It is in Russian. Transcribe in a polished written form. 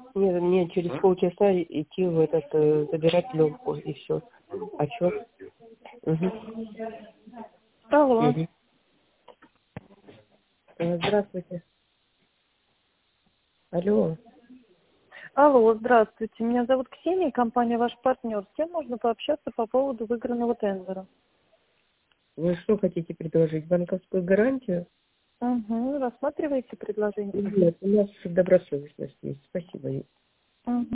Нет, мне через полчаса идти в этот, забирать Лёвку, и все. А чё? Угу. Алло. Угу. Здравствуйте. Алло. Алло, здравствуйте. Меня зовут Ксения, компания «Ваш партнер». С кем можно пообщаться по поводу выигранного тендера? Вы что хотите предложить? Банковскую гарантию? Угу. Рассматриваете предложение? Нет, у нас добросовестность есть. Спасибо. Угу.